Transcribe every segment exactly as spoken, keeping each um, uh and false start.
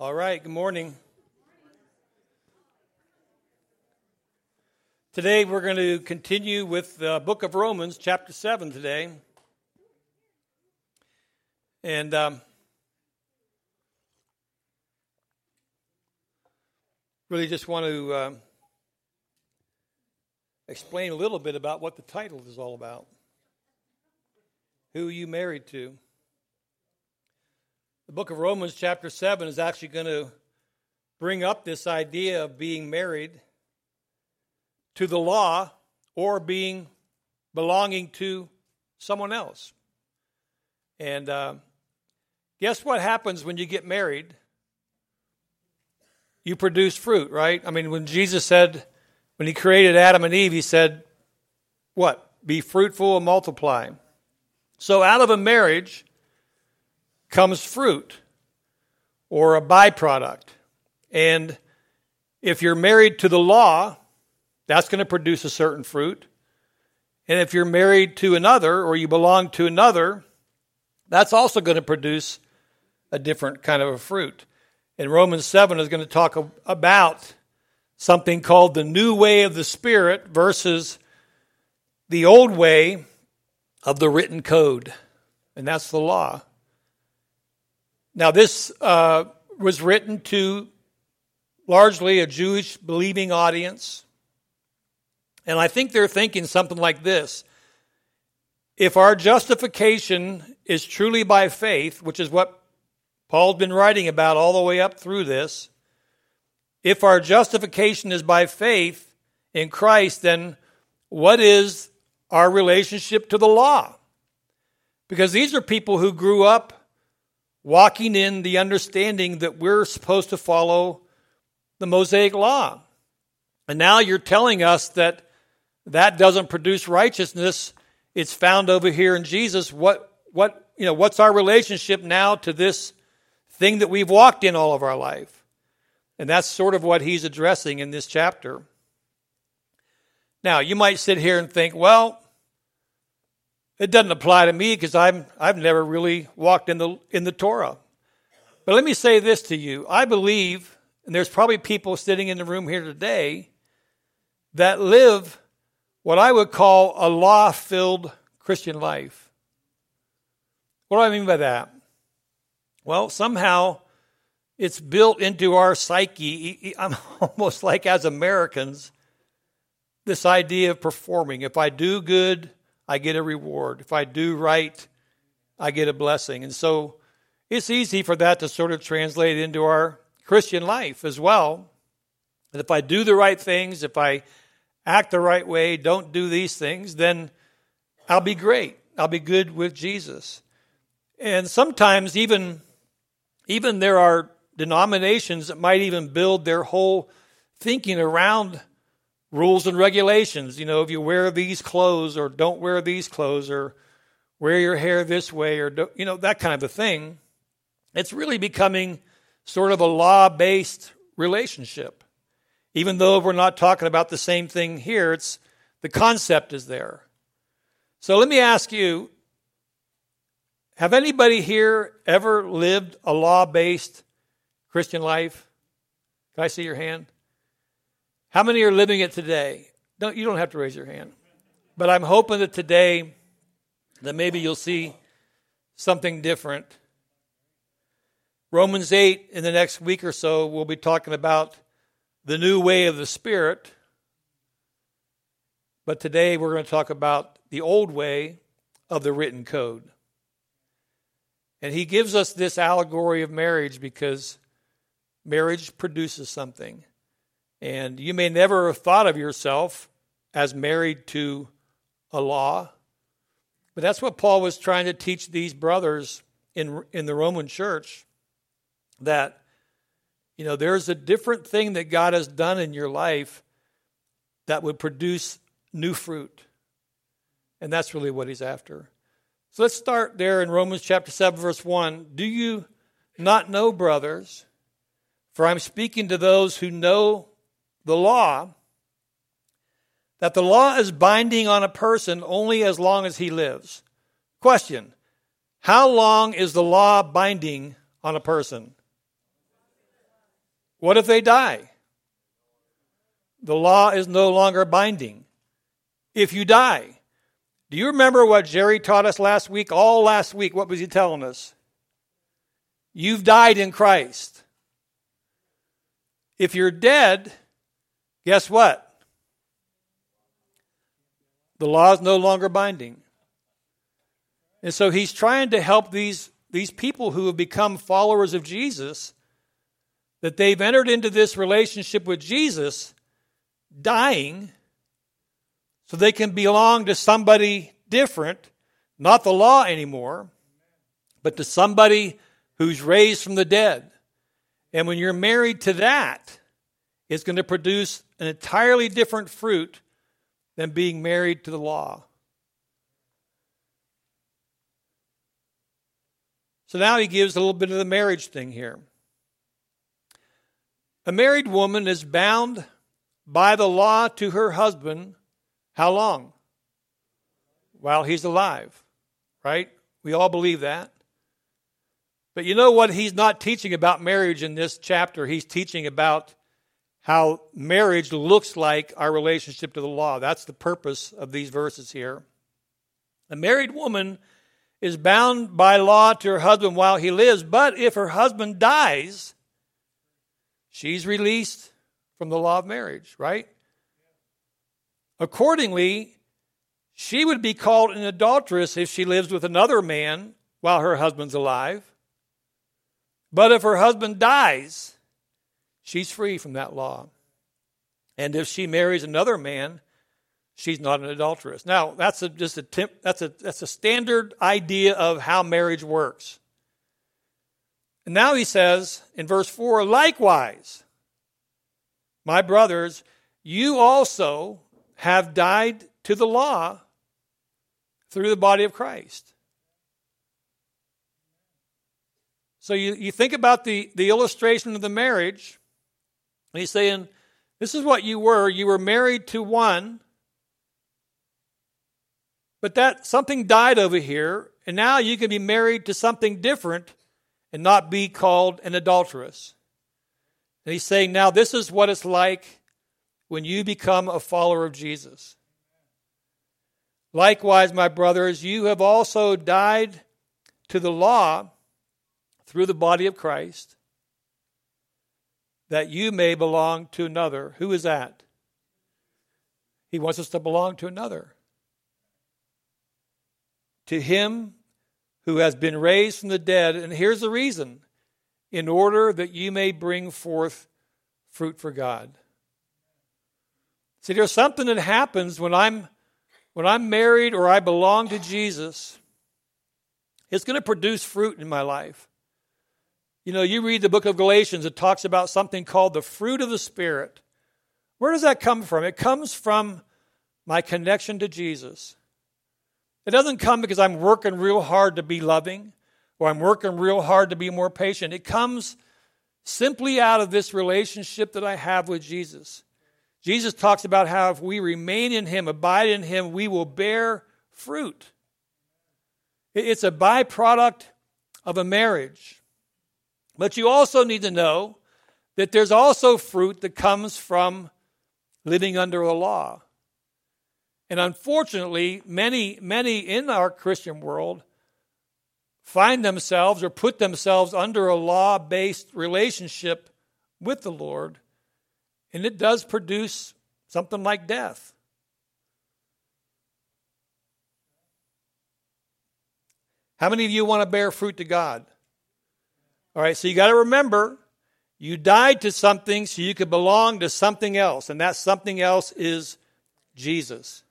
All right, good morning. Today we're going to continue with the book of Romans, chapter seven today. And um, really just want to uh, explain a little bit about what the title is all about. Who are you married to? The book of Romans, chapter seven, is actually going to bring up this idea of being married to the law or being belonging to someone else. And uh, guess what happens when you get married? You produce fruit, right? I mean, when Jesus said, when he created Adam and Eve, he said, what? Be fruitful and multiply. So out of a marriage comes fruit or a byproduct. And if you're married to the law, that's going to produce a certain fruit. And if you're married to another or you belong to another, that's also going to produce a different kind of a fruit. And Romans seven is going to talk about something called the new way of the Spirit versus the old way of the written code. And that's the law. Now, this uh, was written to largely a Jewish believing audience. And I think they're thinking something like this. If our justification is truly by faith, which is what Paul's been writing about all the way up through this, if our justification is by faith in Christ, then what is our relationship to the law? Because these are people who grew up walking in the understanding that we're supposed to follow the Mosaic law. And now you're telling us that that doesn't produce righteousness. It's found over here in Jesus. What, what, you know, what's our relationship now to this thing that we've walked in all of our life? And that's sort of what he's addressing in this chapter. Now, you might sit here and think, well, it doesn't apply to me because I'm I've never really walked in the in the Torah. But let me say this to you. I believe, and there's probably people sitting in the room here today that live what I would call a law-filled Christian life. What do I mean by that? Well, somehow it's built into our psyche, I'm almost like as Americans, this idea of performing. If I do good, I get a reward. If I do right, I get a blessing. And so it's easy for that to sort of translate into our Christian life as well. And if I do the right things, if I act the right way, don't do these things, then I'll be great. I'll be good with Jesus. And sometimes even, even there are denominations that might even build their whole thinking around rules and regulations. You know, if you wear these clothes or don't wear these clothes or wear your hair this way or, do, you know, that kind of a thing. It's really becoming sort of a law-based relationship. Even though we're not talking about the same thing here, it's the concept is there. So let me ask you, have anybody here ever lived a law-based Christian life? Can I see your hand? How many are living it today? Don't, you don't have to raise your hand. But I'm hoping that today that maybe you'll see something different. Romans eight, in the next week or so, we'll be talking about the new way of the Spirit. But today we're going to talk about the old way of the written code. And he gives us this allegory of marriage because marriage produces something. And you may never have thought of yourself as married to a law. But that's what Paul was trying to teach these brothers in, in the Roman church. That, you know, there's a different thing that God has done in your life that would produce new fruit. And that's really what he's after. So let's start there in Romans chapter seven, verse one. Do you not know, brothers, for I'm speaking to those who know the law, that the law is binding on a person only as long as he lives. Question, how long is the law binding on a person? What if they die? The law is no longer binding. If you die. Do you remember what Jerry taught us last week? All last week, what was he telling us? You've died in Christ. If you're dead, guess what? The law is no longer binding. And so he's trying to help these, these people who have become followers of Jesus, that they've entered into this relationship with Jesus, dying, so they can belong to somebody different, not the law anymore, but to somebody who's raised from the dead. And when you're married to that, it's going to produce an entirely different fruit than being married to the law. So now he gives a little bit of the marriage thing here. A married woman is bound by the law to her husband. How long? While he's alive, right? We all believe that. But you know what he's not teaching about marriage in this chapter? He's teaching about how marriage looks like our relationship to the law. That's the purpose of these verses here. A married woman is bound by law to her husband while he lives, but if her husband dies, she's released from the law of marriage, right? Accordingly, she would be called an adulteress if she lives with another man while her husband's alive. But if her husband dies, she's free from that law. And if she marries another man, she's not an adulteress. Now, that's a, just a temp, that's a that's a standard idea of how marriage works. And now he says in verse four, likewise, my brothers, you also have died to the law through the body of Christ. So you, you think about the, the illustration of the marriage, and he's saying, this is what you were. You were married to one, but that something died over here, and now you can be married to something different and not be called an adulteress. And he's saying, now this is what it's like when you become a follower of Jesus. Likewise, my brothers, you have also died to the law through the body of Christ, that you may belong to another. Who is that? He wants us to belong to another. To him who has been raised from the dead. And here's the reason. In order that you may bring forth fruit for God. See, there's something that happens when I'm when I'm married or I belong to Jesus. It's going to produce fruit in my life. You know, you read the book of Galatians, it talks about something called the fruit of the Spirit. Where does that come from? It comes from my connection to Jesus. It doesn't come because I'm working real hard to be loving or I'm working real hard to be more patient. It comes simply out of this relationship that I have with Jesus. Jesus talks about how if we remain in him, abide in him, we will bear fruit. It's a byproduct of a marriage. But you also need to know that there's also fruit that comes from living under the law. And unfortunately, many, many in our Christian world find themselves or put themselves under a law-based relationship with the Lord, and it does produce something like death. How many of you want to bear fruit to God? All right, so you got to remember, you died to something so you could belong to something else, and that something else is Jesus.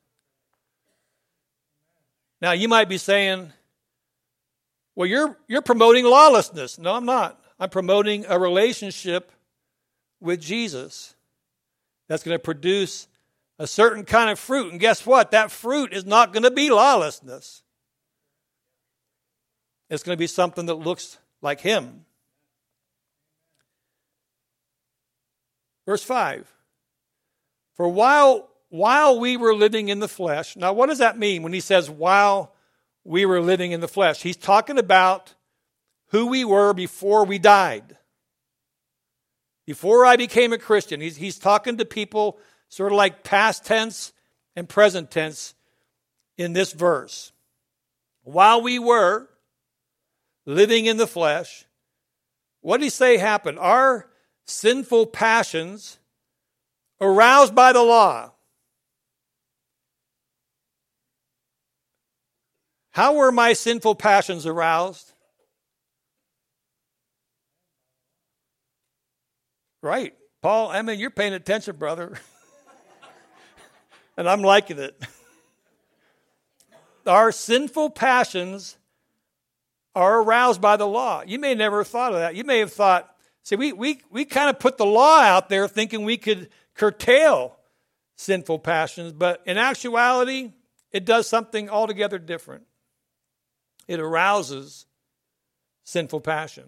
Now, you might be saying, well, you're you're promoting lawlessness. No, I'm not. I'm promoting a relationship with Jesus that's going to produce a certain kind of fruit. And guess what? That fruit is not going to be lawlessness. It's going to be something that looks like him. Verse five. For while while we were living in the flesh. Now, what does that mean when he says while we were living in the flesh? He's talking about who we were before we died. Before I became a Christian, he's, he's talking to people sort of like past tense and present tense in this verse. While we were living in the flesh, what did he say happened? Our sinful passions aroused by the law. How were my sinful passions aroused? Right. Paul, I mean, you're paying attention, brother. And I'm liking it. Our sinful passions are aroused by the law. You may never have thought of that. You may have thought, see, we, we, we kind of put the law out there thinking we could curtail sinful passions, but in actuality, it does something altogether different. It arouses sinful passion.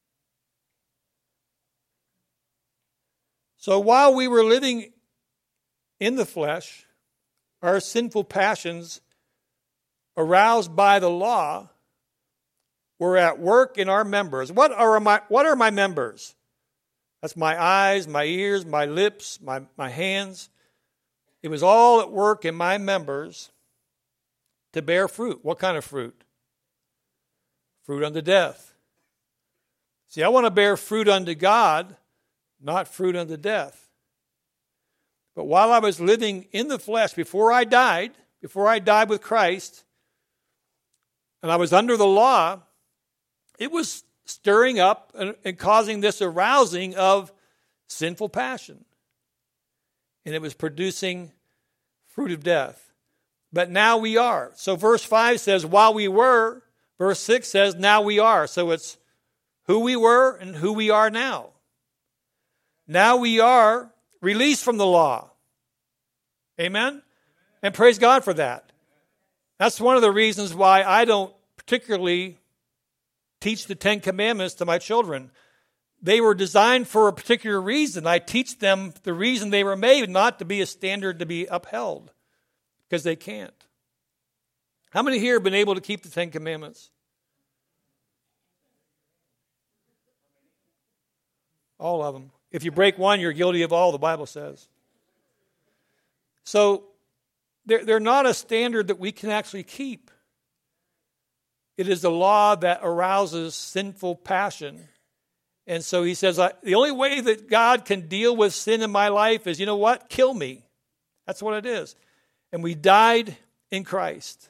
So while we were living in the flesh, our sinful passions aroused by the law were at work in our members. What are my, what are my members? That's my eyes, my ears, my lips, my, my hands. It was all at work in my members to bear fruit. What kind of fruit? Fruit unto death. See, I want to bear fruit unto God, not fruit unto death. But while I was living in the flesh, before I died, before I died with Christ, and I was under the law, it was stirring up and, and causing this arousing of sinful passion. And it was producing fruit of death. But now we are. So verse five says, while we were, verse six says, now we are. So it's who we were and who we are now. Now we are released from the law. Amen? And praise God for that. That's one of the reasons why I don't particularly teach the Ten Commandments to my children. They were designed for a particular reason. I teach them the reason they were made, not to be a standard to be upheld, because they can't. How many here have been able to keep the Ten Commandments? All of them. If you break one, you're guilty of all, the Bible says. So they're, they're not a standard that we can actually keep. It is the law that arouses sinful passion. And so he says, I, the only way that God can deal with sin in my life is, you know what? Kill me. That's what it is. And we died in Christ.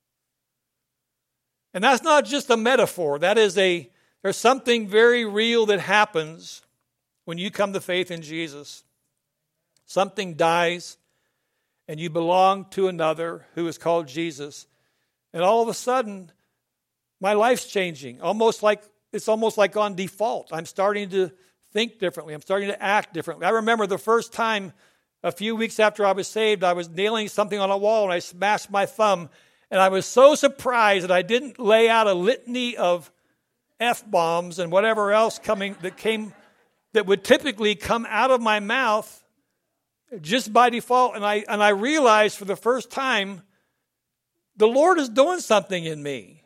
And that's not just a metaphor. That is a, there's something very real that happens when you come to faith in Jesus. Something dies and you belong to another who is called Jesus. And all of a sudden, my life's changing. Almost like it's almost like on default. I'm starting to think differently. I'm starting to act differently. I remember the first time a few weeks after I was saved, I was nailing something on a wall and I smashed my thumb. And I was so surprised that I didn't lay out a litany of F-bombs and whatever else coming that came that would typically come out of my mouth just by default. And I and I realized for the first time, the Lord is doing something in me.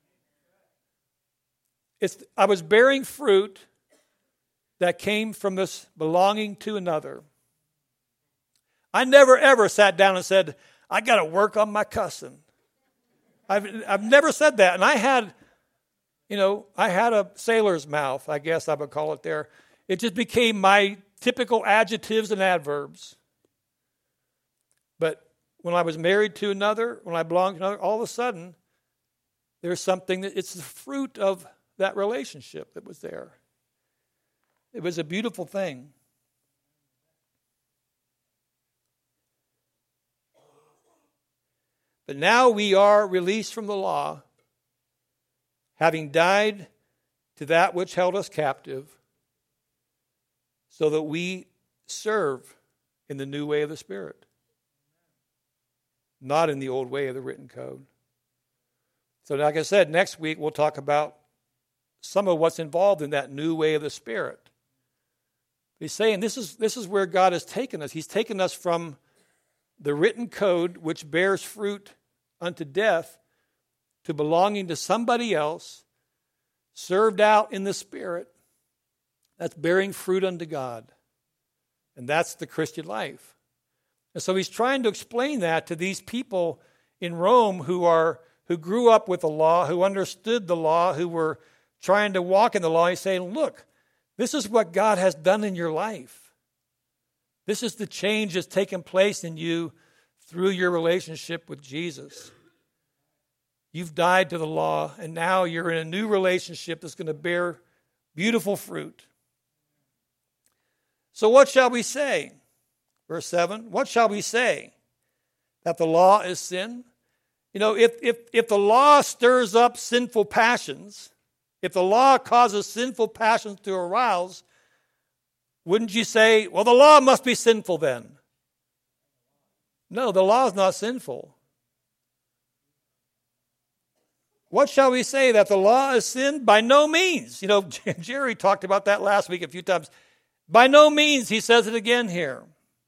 It's, I was bearing fruit that came from this belonging to another. I never ever sat down and said, I got to work on my cussing. I've I've never said that. And I had, you know, I had a sailor's mouth, I guess I would call it there. It just became my typical adjectives and adverbs. But when I was married to another, when I belonged to another, all of a sudden, there's something that it's the fruit of that relationship that was there. It was a beautiful thing. But now we are released from the law, having died to that which held us captive, so that we serve in the new way of the Spirit, not in the old way of the written code. So like I said, next week we'll talk about some of what's involved in that new way of the Spirit. He's saying this is, this is where God has taken us. He's taken us from the written code, which bears fruit unto death, to belonging to somebody else, served out in the Spirit, That's bearing fruit unto God. And that's the Christian life. And so he's trying to explain that to these people in Rome who are who grew up with the law, who understood the law, who were trying to walk in the law. He's saying, look, this is what God has done in your life. This is the change that's taken place in you through your relationship with Jesus. You've died to the law, and now you're in a new relationship that's going to bear beautiful fruit. So what shall we say? Verse seven, what shall we say? That the law is sin? You know, if, if, if the law stirs up sinful passions, if the law causes sinful passions to arouse, wouldn't you say, well, the law must be sinful then? No, the law is not sinful. What shall we say, that the law is sin? By no means. You know, Jerry talked about that last week a few times. By no means, he says it again here.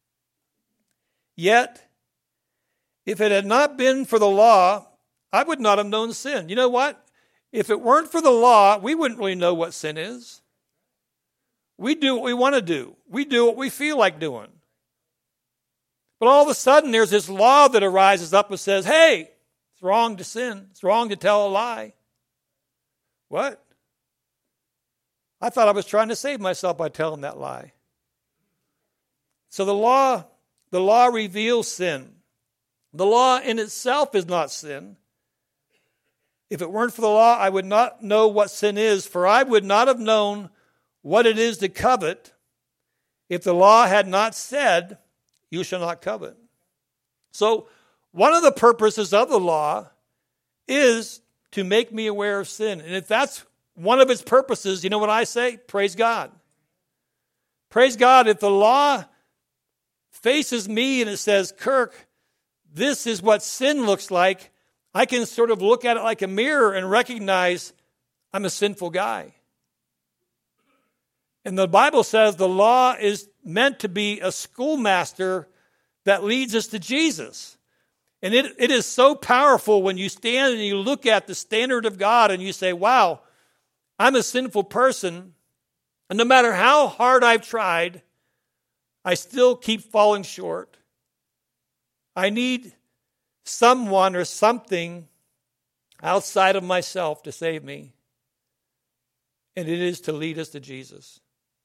Yet, if it had not been for the law, I would not have known sin. You know what? If it weren't for the law, we wouldn't really know what sin is. We do what we want to do. We do what we feel like doing. But all of a sudden, there's this law that arises up and says, hey, it's wrong to sin. It's wrong to tell a lie. What? I thought I was trying to save myself by telling that lie. So the law, the law reveals sin. The law in itself is not sin. If it weren't for the law, I would not know what sin is, for I would not have known what it is to covet if the law had not said, you shall not covet. So one of the purposes of the law is to make me aware of sin. And if that's one of its purposes, you know what I say? Praise God. Praise God. If the law faces me and it says, Kirk, this is what sin looks like, I can sort of look at it like a mirror and recognize I'm a sinful guy. And the Bible says the law is meant to be a schoolmaster that leads us to Jesus. And it, it is so powerful when you stand and you look at the standard of God and you say, wow, I'm a sinful person. And no matter how hard I've tried, I still keep falling short. I need someone or something outside of myself to save me. And it is to lead us to Jesus.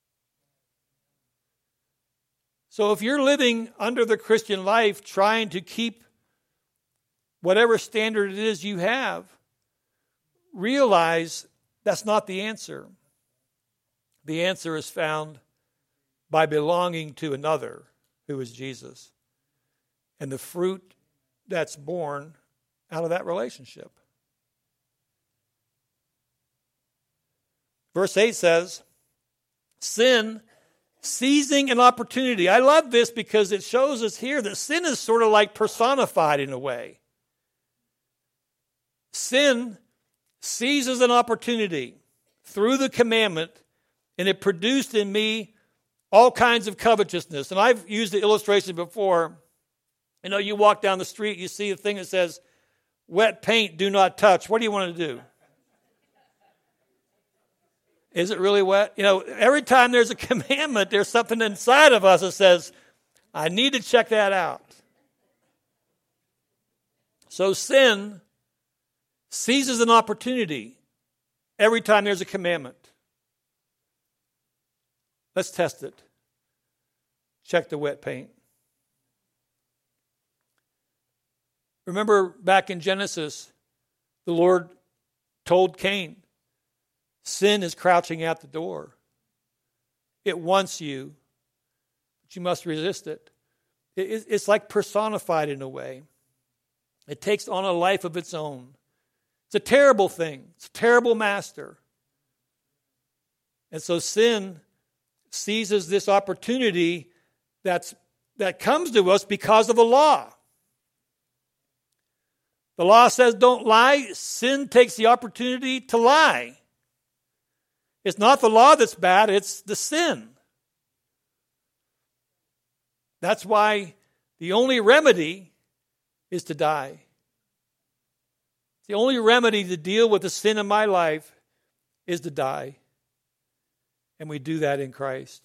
So if you're living under the Christian life trying to keep whatever standard it is you have, realize that's not the answer. The answer is found by belonging to another, who is Jesus, and the fruit that's born out of that relationship. Verse eight says, sin, seizing an opportunity. I love this because it shows us here that sin is sort of like personified in a way. Sin seizes an opportunity through the commandment, and it produced in me all kinds of covetousness. And I've used the illustration before. You know, you walk down the street, you see a thing that says, wet paint, do not touch. What do you want to do? Is it really wet? You know, every time there's a commandment, there's something inside of us that says, I need to check that out. So sin seizes an opportunity every time there's a commandment. Let's test it. Check the wet paint. Remember back in Genesis, the Lord told Cain, sin is crouching at the door. It wants you, but you must resist it. It's like personified in a way. It takes on a life of its own. It's a terrible thing. It's a terrible master. And so sin seizes this opportunity that's, that comes to us because of the law. The law says don't lie. Sin takes the opportunity to lie. It's not the law that's bad, it's the sin. That's why the only remedy is to die. The only remedy to deal with the sin in my life is to die. And we do that in Christ.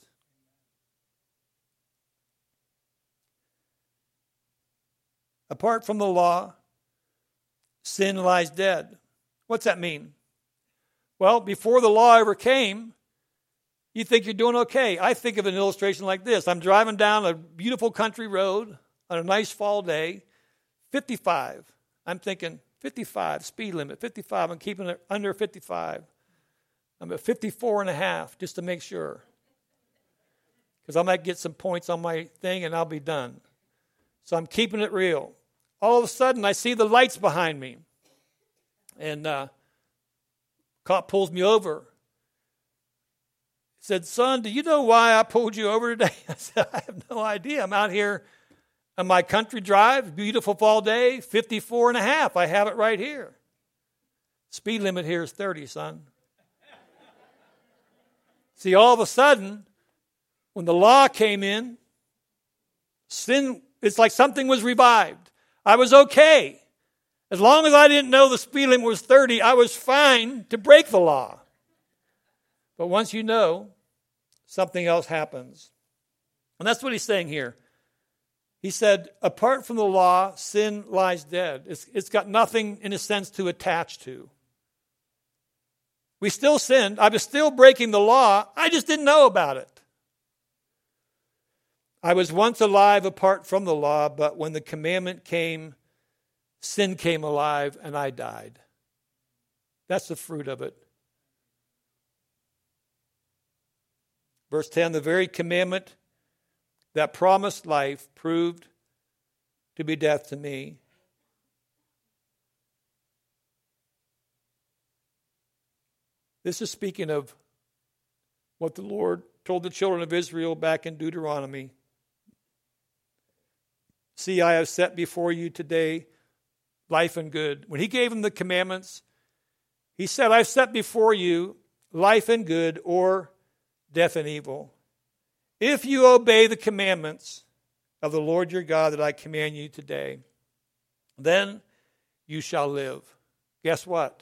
Apart from the law, sin lies dead. What's that mean? Well, before the law ever came, you think you're doing okay. I think of an illustration like this. I'm driving down a beautiful country road on a nice fall day, fifty-five. I'm thinking fifty-five, speed limit, fifty-five. I'm keeping it under fifty-five. I'm at fifty-four and a half just to make sure. Because I might get some points on my thing and I'll be done. So I'm keeping it real. All of a sudden, I see the lights behind me. And uh, cop pulls me over. He said, son, do you know why I pulled you over today? I said, I have no idea. I'm out here on my country drive, beautiful fall day, fifty-four and a half. I have it right here. Speed limit here is thirty, son. See, all of a sudden, when the law came in, sin, it's like something was revived. I was okay. As long as I didn't know the speed limit was thirty, I was fine to break the law. But once you know, something else happens. And that's what he's saying here. He said, apart from the law, sin lies dead. It's, it's got nothing, in a sense, to attach to. We still sinned. I was still breaking the law. I just didn't know about it. I was once alive apart from the law, but when the commandment came, sin came alive and I died. That's the fruit of it. Verse ten, the very commandment that promised life proved to be death to me. This is speaking of what the Lord told the children of Israel back in Deuteronomy. See, I have set before you today life and good. When he gave them the commandments, he said, I've set before you life and good, or death and evil. If you obey the commandments of the Lord your God that I command you today, then you shall live. Guess what?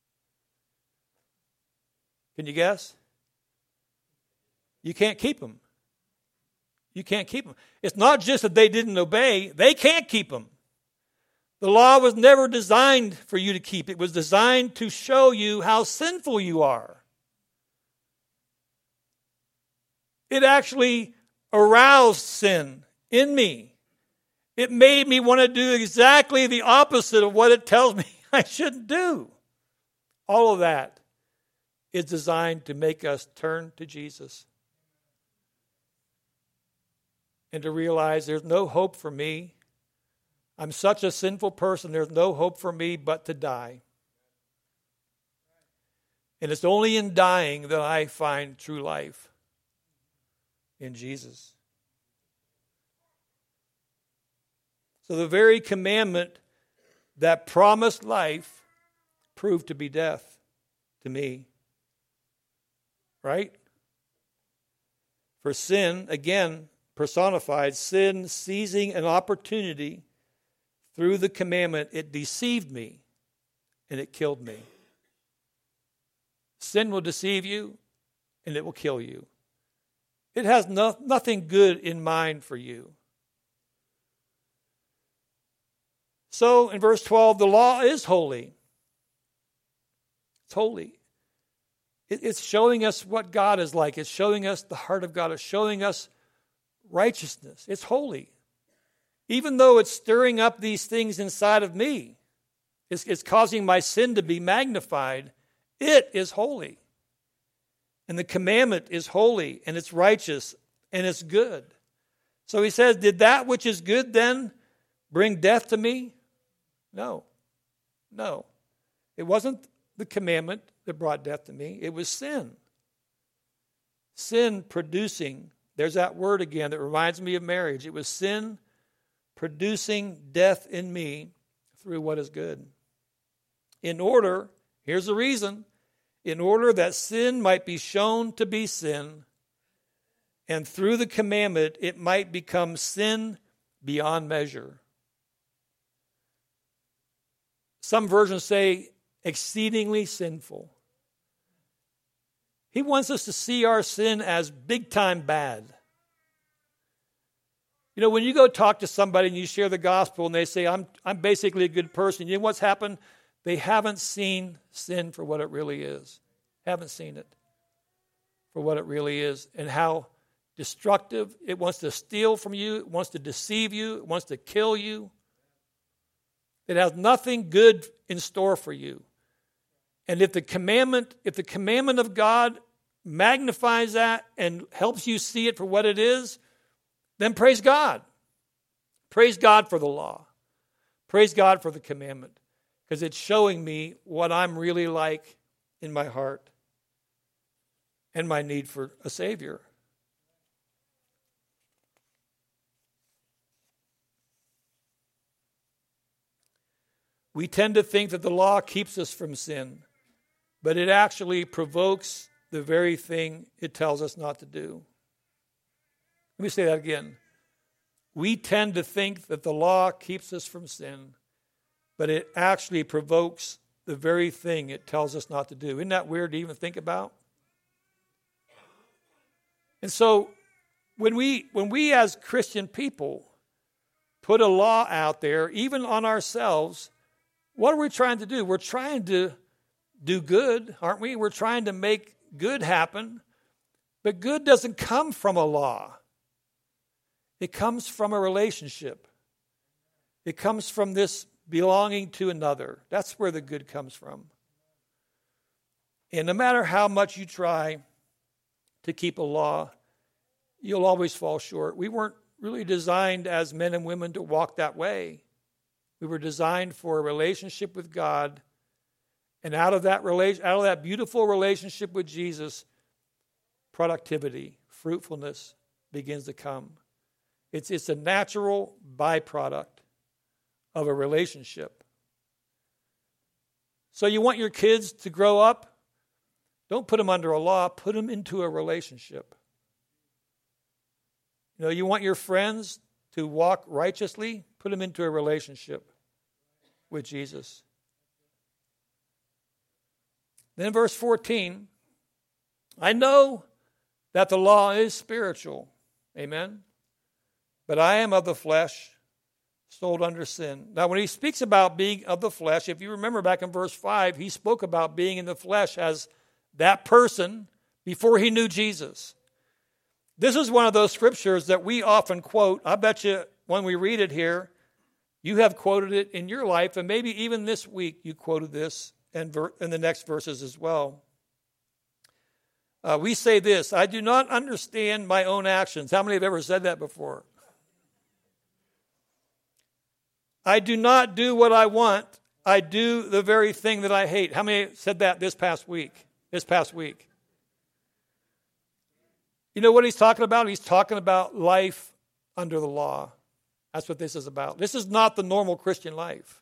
Can you guess? You can't keep them. You can't keep them. It's not just that they didn't obey. They can't keep them. The law was never designed for you to keep. It was designed to show you how sinful you are. It actually aroused sin in me. It made me want to do exactly the opposite of what it tells me I shouldn't do. All of that is designed to make us turn to Jesus and to realize there's no hope for me. I'm such a sinful person, there's no hope for me but to die. And it's only in dying that I find true life in Jesus. So the very commandment that promised life proved to be death to me. Right? For sin, again, personified, sin seizing an opportunity through the commandment, it deceived me and it killed me. Sin will deceive you and it will kill you. It has no, nothing good in mind for you. So in verse twelve, the law is holy. It's holy. It, it's showing us what God is like. It's showing us the heart of God. It's showing us righteousness. It's holy. Even though it's stirring up these things inside of me, it's, it's causing my sin to be magnified, it is holy. And the commandment is holy, and it's righteous, and it's good. So he says, did that which is good then bring death to me? No. No. It wasn't the commandment that brought death to me. It was sin. Sin producing, there's that word again that reminds me of marriage. It was sin producing death in me through what is good. In order, here's the reason, in order that sin might be shown to be sin, and through the commandment it might become sin beyond measure. Some versions say exceedingly sinful. He wants us to see our sin as big time bad. You know, when you go talk to somebody and you share the gospel and they say, I'm, I'm basically a good person, you know what's happened? They haven't seen sin for what it really is. Haven't seen it for what it really is and how destructive. It wants to steal from you. It wants to deceive you. It wants to kill you. It has nothing good in store for you. And if the commandment, if the commandment of God magnifies that and helps you see it for what it is, then praise God. Praise God for the law. Praise God for the commandment. Because it's showing me what I'm really like in my heart and my need for a Savior. We tend to think that the law keeps us from sin, but it actually provokes the very thing it tells us not to do. Let me say that again. We tend to think that the law keeps us from sin, but it actually provokes the very thing it tells us not to do. Isn't that weird to even think about? And so when we when we as Christian people put a law out there, even on ourselves, what are we trying to do? We're trying to do good, aren't we? We're trying to make good happen. But good doesn't come from a law. It comes from a relationship. It comes from this belonging to another. That's where the good comes from. And no matter how much you try to keep a law, you'll always fall short. We weren't really designed as men and women to walk that way. We were designed for a relationship with God, and out of that relation, out of that beautiful relationship with Jesus, productivity, fruitfulness begins to come. It's it's a natural byproduct of a relationship. So you want your kids to grow up? Don't put them under a law. Put them into a relationship. You know, you want your friends to walk righteously? Put them into a relationship with Jesus. Then verse fourteen, I know that the law is spiritual. Amen. But I am of the flesh, sold under sin. Now, when he speaks about being of the flesh, if you remember back in verse five, he spoke about being in the flesh as that person before he knew Jesus. This is one of those scriptures that we often quote. I bet you when we read it here, you have quoted it in your life, and maybe even this week you quoted this and ver- in the next verses as well. Uh, we say this, I do not understand my own actions. How many have ever said that before? I do not do what I want. I do the very thing that I hate. How many said that this past week? This past week. You know what he's talking about? He's talking about life under the law. That's what this is about. This is not the normal Christian life.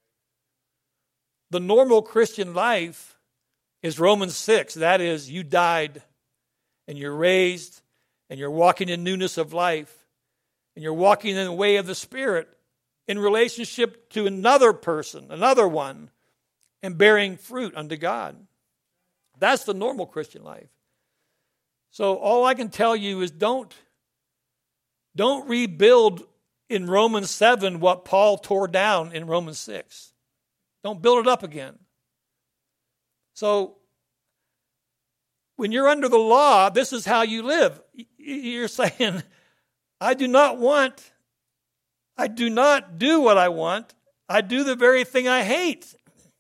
The normal Christian life is Romans six. That is, you died and you're raised and you're walking in newness of life and you're walking in the way of the Spirit in relationship to another person, another one, and bearing fruit unto God. That's the normal Christian life. So all I can tell you is don't, don't rebuild in Romans seven what Paul tore down in Romans six. Don't build it up again. So when you're under the law, this is how you live. You're saying, I do not want, I do not do what I want. I do the very thing I hate.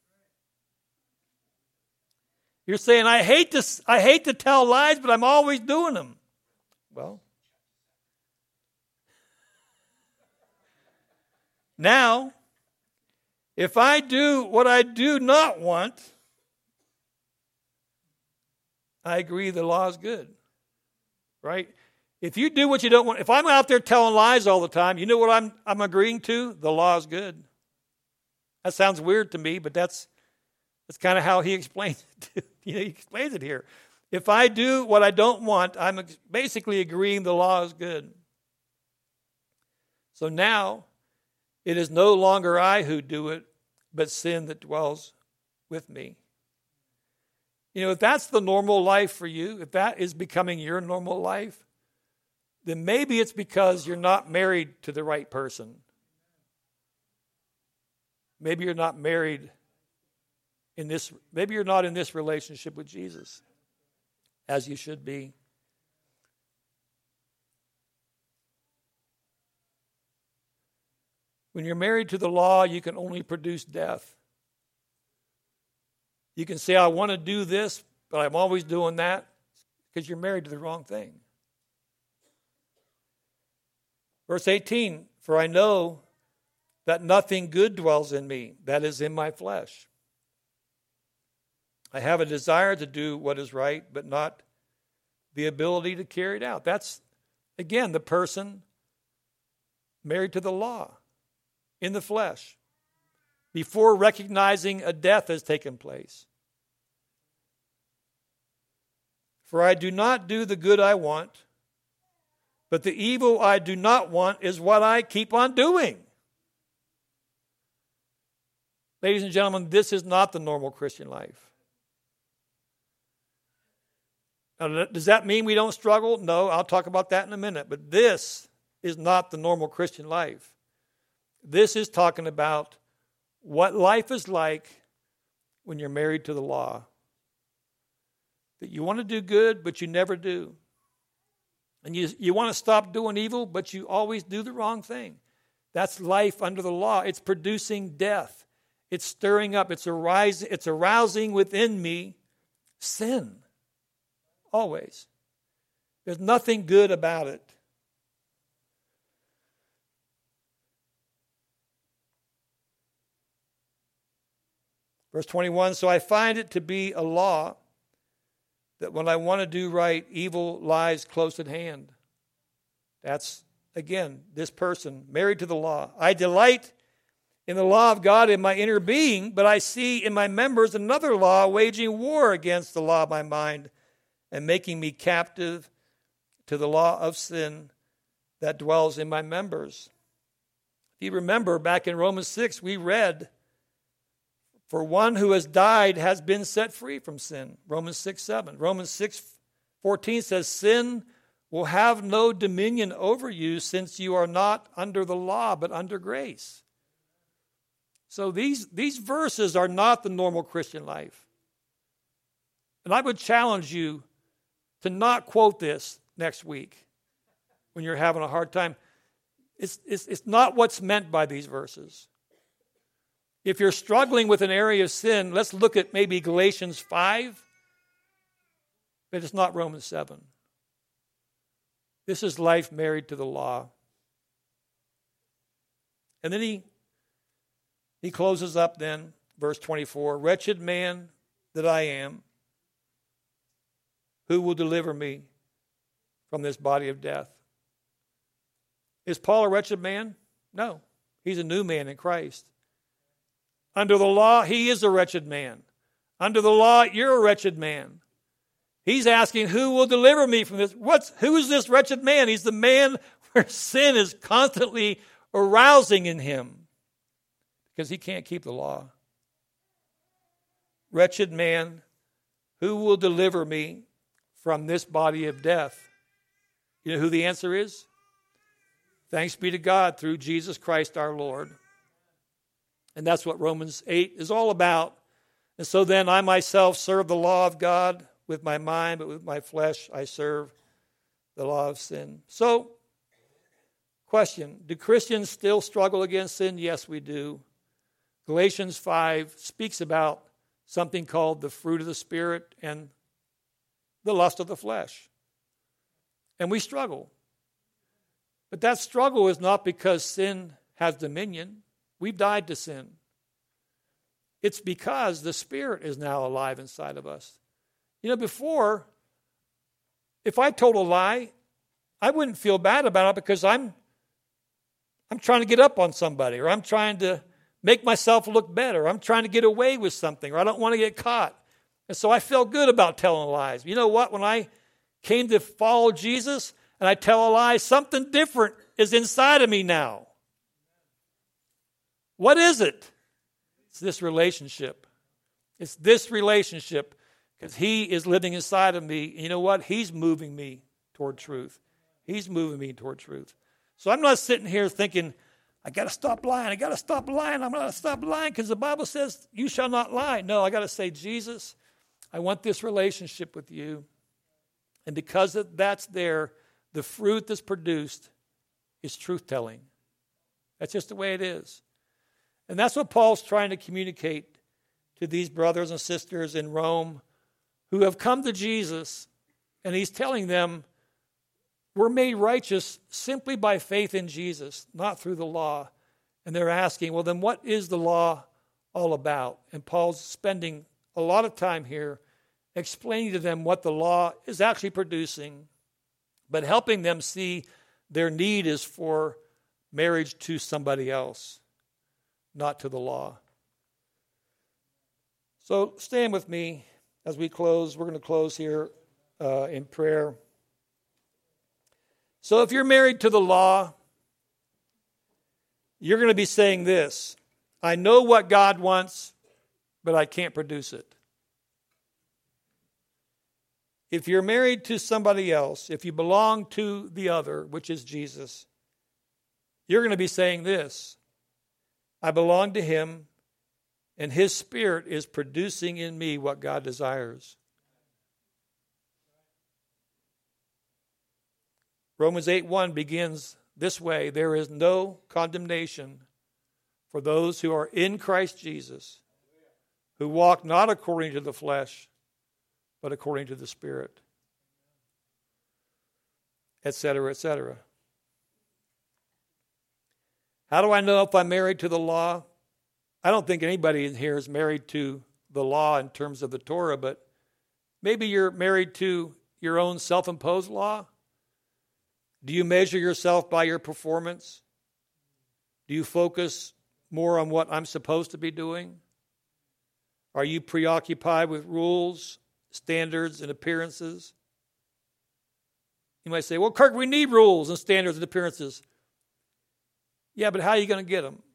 You're saying, I hate to, I hate to tell lies, but I'm always doing them. Well, now, if I do what I do not want, I agree the law is good, right? If you do what you don't want, if I'm out there telling lies all the time, you know what I'm I'm agreeing to? The law is good. That sounds weird to me, but that's that's kind of how he explains it. You know, he explains it here. If I do what I don't want, I'm basically agreeing the law is good. So now, it is no longer I who do it, but sin that dwells with me. You know, if that's the normal life for you, if that is becoming your normal life, then maybe it's because you're not married to the right person. Maybe you're not married in this, maybe you're not in this relationship with Jesus as you should be. When you're married to the law, you can only produce death. You can say, I want to do this, but I'm always doing that, because you're married to the wrong thing. Verse eighteen, for I know that nothing good dwells in me, that is in my flesh. I have a desire to do what is right, but not the ability to carry it out. That's, again, the person married to the law in the flesh before recognizing a death has taken place. For I do not do the good I want, but the evil I do not want is what I keep on doing. Ladies and gentlemen, this is not the normal Christian life. Now, does that mean we don't struggle? No, I'll talk about that in a minute. But this is not the normal Christian life. This is talking about what life is like when you're married to the law. That you want to do good, but you never do. And you, you want to stop doing evil, but you always do the wrong thing. That's life under the law. It's producing death. It's stirring up. It's arising, it's arousing within me sin. Always. There's nothing good about it. Verse twenty-one, so I find it to be a law that when I want to do right, evil lies close at hand. That's, again, this person married to the law. I delight in the law of God in my inner being, but I see in my members another law waging war against the law of my mind and making me captive to the law of sin that dwells in my members. If you remember, back in Romans six, we read, for one who has died has been set free from sin. Romans six seven. Romans six fourteen says, sin will have no dominion over you since you are not under the law but under grace. So these, these verses are not the normal Christian life. And I would challenge you to not quote this next week when you're having a hard time. It's, it's, it's not what's meant by these verses. If you're struggling with an area of sin, let's look at maybe Galatians five, but it's not Romans seven. This is life married to the law. And then he, he closes up then, verse twenty-four, wretched man that I am, who will deliver me from this body of death? Is Paul a wretched man? No. He's a new man in Christ. Under the law, he is a wretched man. Under the law, you're a wretched man. He's asking, who will deliver me from this? What's, who is this wretched man? He's the man where sin is constantly arousing in him because he can't keep the law. Wretched man, who will deliver me from this body of death? You know who the answer is? Thanks be to God through Jesus Christ our Lord. And that's what Romans eight is all about. And so then I myself serve the law of God with my mind, but with my flesh I serve the law of sin. So, question, do Christians still struggle against sin? Yes, we do. Galatians five speaks about something called the fruit of the Spirit and the lust of the flesh. And we struggle. But that struggle is not because sin has dominion. We've died to sin. It's because the Spirit is now alive inside of us. You know, before, if I told a lie, I wouldn't feel bad about it because I'm I'm trying to get up on somebody, or I'm trying to make myself look better. I'm trying to get away with something, or I don't want to get caught. And so I feel good about telling lies. You know what? When I came to follow Jesus and I tell a lie, something different is inside of me now. What is it? It's this relationship. It's this relationship. Because he is living inside of me. And you know what? He's moving me toward truth. He's moving me toward truth. So I'm not sitting here thinking, I got to stop lying. I got to stop lying. I'm going to stop lying because the Bible says you shall not lie. No, I got to say, Jesus, I want this relationship with you. And because that's there, the fruit that's produced is truth-telling. That's just the way it is. And that's what Paul's trying to communicate to these brothers and sisters in Rome who have come to Jesus. And he's telling them, we're made righteous simply by faith in Jesus, not through the law. And they're asking, well, then what is the law all about? And Paul's spending a lot of time here explaining to them what the law is actually producing, but helping them see their need is for marriage to somebody else, not to the law. So stand with me as we close. We're going to close here uh, in prayer. So if you're married to the law, you're going to be saying this: I know what God wants, but I can't produce it. If you're married to somebody else, if you belong to the other, which is Jesus, you're going to be saying this: I belong to him, and his Spirit is producing in me what God desires. Romans eight one begins this way: there is no condemnation for those who are in Christ Jesus, who walk not according to the flesh, but according to the Spirit, et cetera, et cetera. How do I know if I'm married to the law? I don't think anybody in here is married to the law in terms of the Torah, but maybe you're married to your own self-imposed law. Do you measure yourself by your performance? Do you focus more on what I'm supposed to be doing? Are you preoccupied with rules, standards, and appearances? You might say, well, Kirk, we need rules and standards and appearances. Yeah, but how are you going to get them?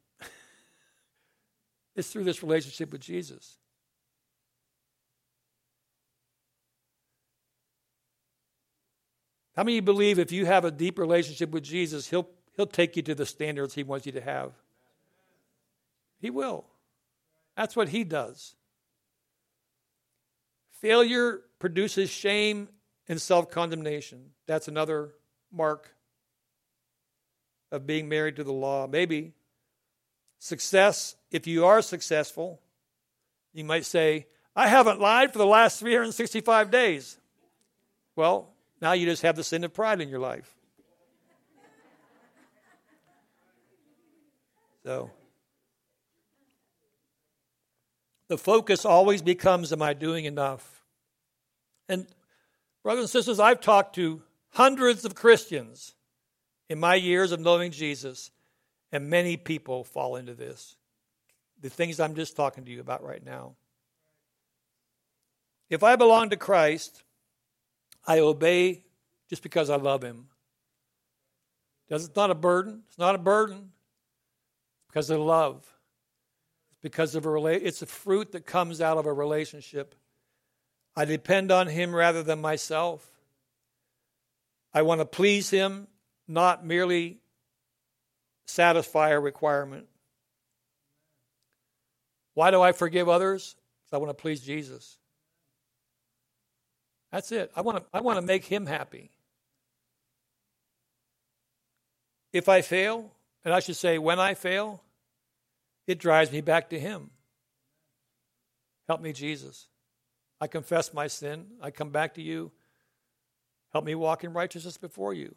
It's through this relationship with Jesus. How many of you believe if you have a deep relationship with Jesus, he'll, he'll take you to the standards he wants you to have? He will. That's what he does. Failure produces shame and self-condemnation. That's another mark of being married to the law. Maybe success, if you are successful, you might say, I haven't lied for the last three hundred sixty-five days. Well, now you just have the sin of pride in your life. So, the focus always becomes, am I doing enough? And brothers and sisters, I've talked to hundreds of Christians in my years of knowing Jesus, and many people fall into this. The things I'm just talking to you about right now. If I belong to Christ, I obey just because I love him. It's not a burden. It's not a burden. It's because of love. It's because of a rela- It's a fruit that comes out of a relationship. I depend on him rather than myself. I want to please him, not merely satisfy a requirement. Why do I forgive others? Because I want to please Jesus. That's it. I want to, I want to make him happy. If I fail, and I should say when I fail, it drives me back to him. Help me, Jesus. I confess my sin. I come back to you. Help me walk in righteousness before you.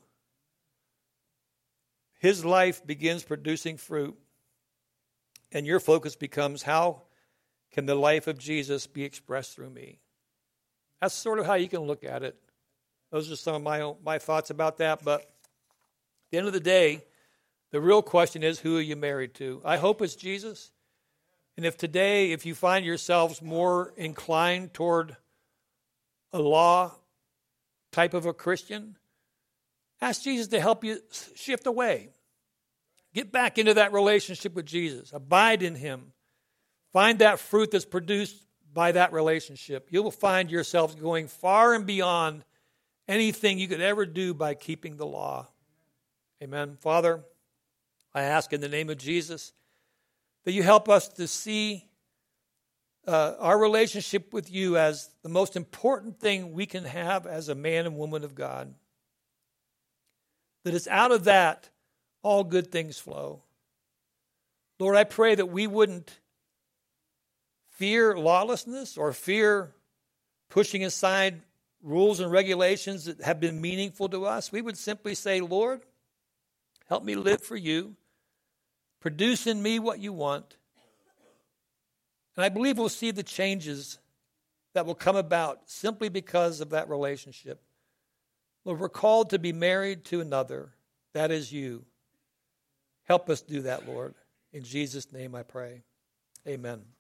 His life begins producing fruit, and your focus becomes, how can the life of Jesus be expressed through me? That's sort of how you can look at it. Those are some of my own, my thoughts about that. But at the end of the day, the real question is, who are you married to? I hope it's Jesus. And if today, if you find yourselves more inclined toward a law type of a Christian, ask Jesus to help you shift away. Get back into that relationship with Jesus. Abide in him. Find that fruit that's produced by that relationship. You will find yourselves going far and beyond anything you could ever do by keeping the law. Amen. Father, I ask in the name of Jesus that you help us to see uh, our relationship with you as the most important thing we can have as a man and woman of God. That it's out of that all good things flow. Lord, I pray that we wouldn't fear lawlessness or fear pushing aside rules and regulations that have been meaningful to us. We would simply say, Lord, help me live for you. Produce in me what you want. And I believe we'll see the changes that will come about simply because of that relationship. Lord, we're called to be married to another. That is you. Help us do that, Lord. In Jesus' name I pray. Amen.